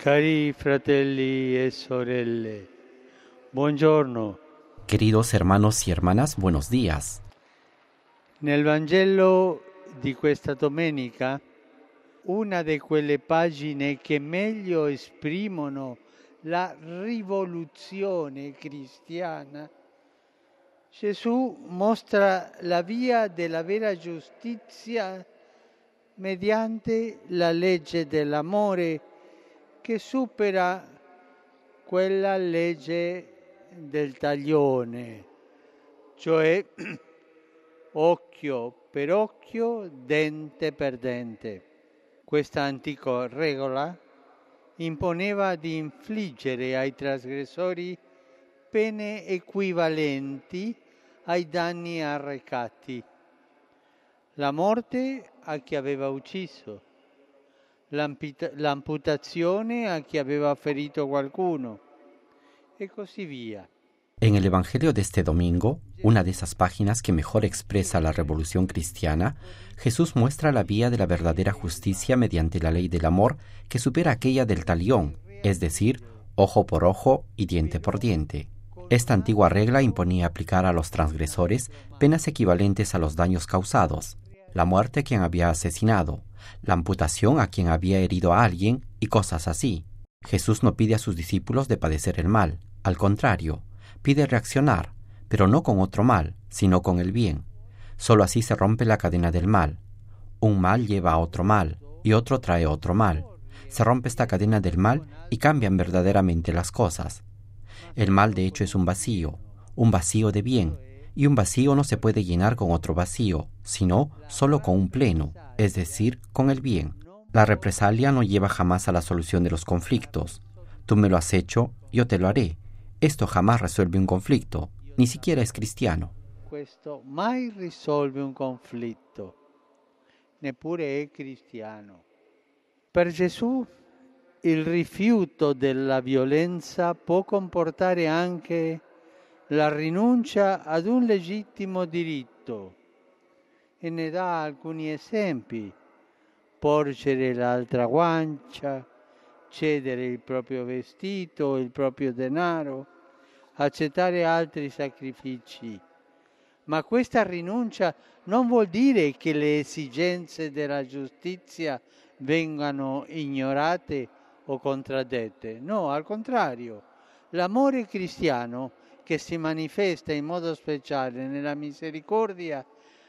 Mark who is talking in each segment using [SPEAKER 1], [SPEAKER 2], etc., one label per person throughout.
[SPEAKER 1] Cari fratelli e sorelle, buongiorno.
[SPEAKER 2] Queridos hermanos y hermanas, buenos días.
[SPEAKER 1] Nel Vangelo di questa domenica, una di quelle pagine che meglio esprimono la rivoluzione cristiana, Gesù mostra la via della vera giustizia mediante la legge dell'amore che supera quella legge del taglione, cioè occhio per occhio, dente per dente. Questa antica regola imponeva di infliggere ai trasgressori pene equivalenti ai danni arrecati. La morte a chi aveva ucciso, l'amputazione a chi aveva ferito qualcuno, e così via.
[SPEAKER 2] En el Evangelio de este domingo, una de esas páginas que mejor expresa la revolución cristiana, Jesús muestra la vía de la verdadera justicia mediante la ley del amor que supera aquella del talión, es decir, ojo por ojo y diente por diente. Esta antigua regla imponía aplicar a los transgresores penas equivalentes a los daños causados, la muerte a quien había asesinado, la amputación a quien había herido a alguien y cosas así. Jesús no pide a sus discípulos de padecer el mal, al contrario, pide reaccionar, pero no con otro mal, sino con el bien. Solo así se rompe la cadena del mal. Un mal lleva a otro mal, y otro trae otro mal. Se rompe esta cadena del mal y cambian verdaderamente las cosas. El mal de hecho es un vacío de bien, y un vacío no se puede llenar con otro vacío, sino solo con un pleno, es decir, con el bien. La represalia no lleva jamás a la solución de los conflictos. Tú me lo has hecho, yo te lo haré. Esto jamás resuelve un conflicto, ni siquiera es cristiano.
[SPEAKER 1] Questo mai risolve un conflitto, neppure è cristiano. Per Gesù il rifiuto della violenza può comportare anche la rinuncia ad un legittimo diritto, e ne dà alcuni esempi: porgere l'altra guancia, cedere il proprio vestito, il proprio denaro, accettare altri sacrifici. Ma questa rinuncia non vuol dire che le esigenze della giustizia vengano ignorate o contraddette. No, al contrario. L'amore cristiano, che si manifesta in modo speciale nella misericordia,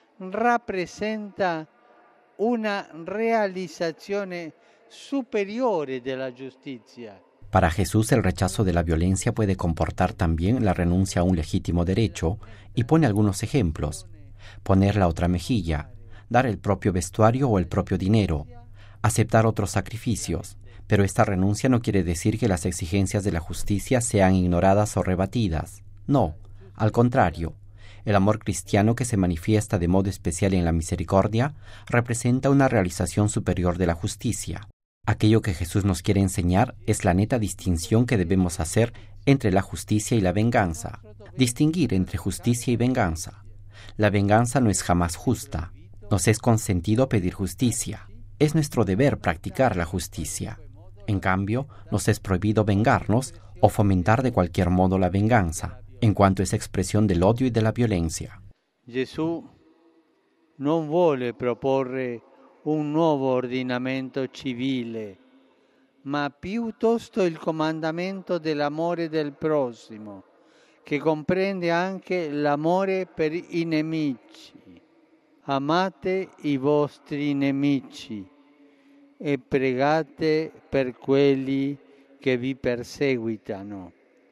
[SPEAKER 1] rappresenta una realizzazione superiore de la justicia.
[SPEAKER 2] Para Jesús el rechazo de la violencia puede comportar también la renuncia a un legítimo derecho y pone algunos ejemplos: poner la otra mejilla, dar el propio vestuario o el propio dinero, aceptar otros sacrificios. Pero esta renuncia no quiere decir que las exigencias de la justicia sean ignoradas o rebatidas. No, al contrario. El amor cristiano que se manifiesta de modo especial en la misericordia representa una realización superior de la justicia. Aquello que Jesús nos quiere enseñar es la neta distinción que debemos hacer entre la justicia y la venganza. Distinguir entre justicia y venganza. La venganza no es jamás justa. Nos es consentido pedir justicia. Es nuestro deber practicar la justicia. En cambio, nos es prohibido vengarnos o fomentar de cualquier modo la venganza, en cuanto es expresión del odio y de la violencia.
[SPEAKER 1] Gesù non vuole proporre un nuovo ordinamento civile, ma piuttosto il comandamento dell'amore del prossimo, che comprende anche l'amore per i nemici. Amate i vostri nemici e pregate per quelli che vi perseguitano.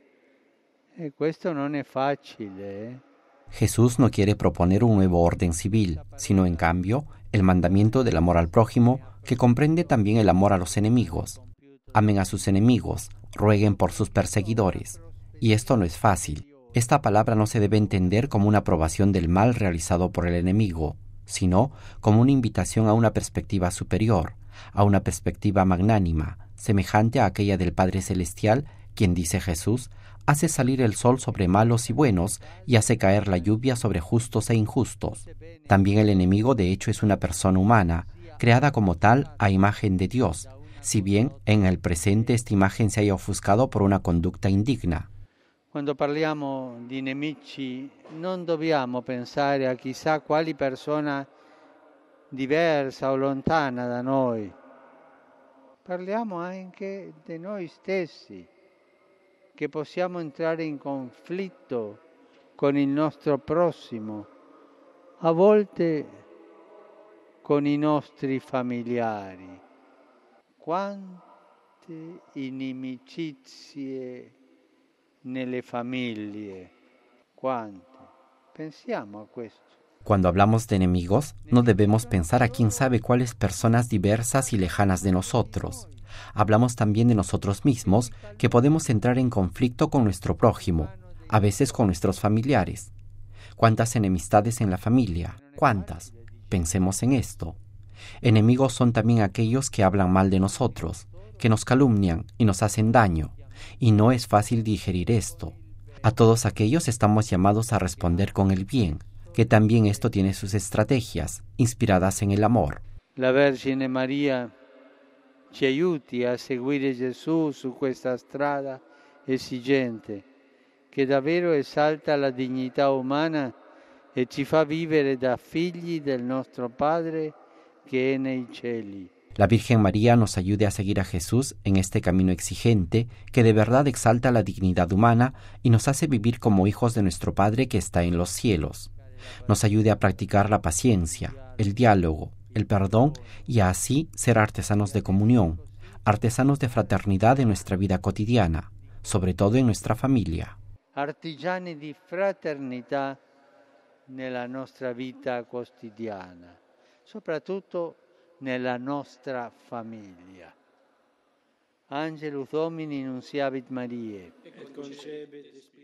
[SPEAKER 1] E questo non è facile.
[SPEAKER 2] Jesús no quiere proponer un nuevo orden civil, sino en cambio el mandamiento del amor al prójimo, que comprende también el amor a los enemigos. Amen a sus enemigos, rueguen por sus perseguidores. Y esto no es fácil. Esta palabra no se debe entender como una aprobación del mal realizado por el enemigo, sino como una invitación a una perspectiva superior, a una perspectiva magnánima, semejante a aquella del Padre Celestial, quien, dice Jesús, hace salir el sol sobre malos y buenos y hace caer la lluvia sobre justos e injustos. También el enemigo de hecho es una persona humana, creada como tal a imagen de Dios, si bien en el presente esta imagen se haya ofuscado por una conducta indigna.
[SPEAKER 1] Quando parliamo di nemici non dobbiamo pensare a chissà quali persona diversa o lontana da noi. Parliamo anche di noi stessi, che possiamo entrare in conflitto con il nostro prossimo, a volte con i nostri familiari. Quante inimicizie nelle famiglie, quante. Pensiamo a questo.
[SPEAKER 2] Cuando hablamos de enemigos, no debemos pensar a quién sabe cuáles personas diversas y lejanas de nosotros. Hablamos también de nosotros mismos, que podemos entrar en conflicto con nuestro prójimo, a veces con nuestros familiares. ¿Cuántas enemistades en la familia? ¿Cuántas? Pensemos en esto. Enemigos son también aquellos que hablan mal de nosotros, que nos calumnian y nos hacen daño, y no es fácil digerir esto. A todos aquellos estamos llamados a responder con el bien, que también esto tiene sus estrategias, inspiradas en el amor.
[SPEAKER 1] La Vergine Maria ci aiuti a seguire Gesù su questa strada esigente, che davvero esalta la dignità umana e ci fa vivere da figli del nostro Padre che è nei cieli.
[SPEAKER 2] La Virgen María nos ayude a seguir a Jesús en este camino exigente que de verdad exalta la dignidad humana y nos hace vivir como hijos de nuestro Padre que está en los cielos. Nos ayude a practicar la paciencia, el diálogo, el perdón y a así ser artesanos de comunión, artesanos de fraternidad en nuestra vida cotidiana, sobre todo en nuestra familia.
[SPEAKER 1] Artigiani di fraternità nella nostra vita quotidiana, soprattutto nella nostra famiglia. Angelus Domini nunciavit Mariae. Et concepit